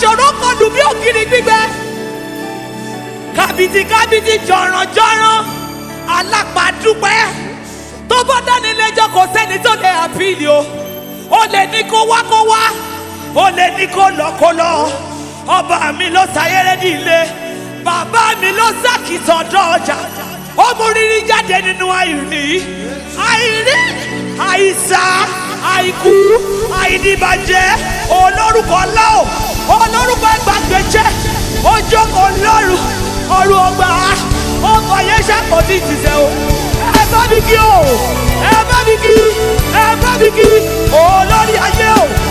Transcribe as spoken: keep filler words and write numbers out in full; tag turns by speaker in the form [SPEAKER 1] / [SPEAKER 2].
[SPEAKER 1] ṣòro kọlù bí ògiri gbígbẹ. Kàbìtì kàbìtì jọ̀rànjọ̀ràn alápàdúpẹ́. Tó bá dání lẹ́jọ́ kò sẹ́ni tó lè àpìlì o. O lè ní kó wá kó wá. O lè ní kó lọ kó lọ. Ọba mi ló sayẹ́rẹ́ ní ilé. Bàbá mi ló sàkìtàn dọ́jà. Ó mú rírí jáde nínú àìrí. Àìrí, àìsàn, àìkú, àìdìbàjẹ́. Olórúkọ láò, olórúkọ ìgbàgbẹ́jẹ́. Ó jókòó lọ́rùn, ọ̀run ọgbà. Ọkọ̀ yẹn ṣàkóso ìtìsẹ́ o. Ẹ bá mi kí o, ẹ bá mi kí, ẹ bá mi kí. Olórí ayé o.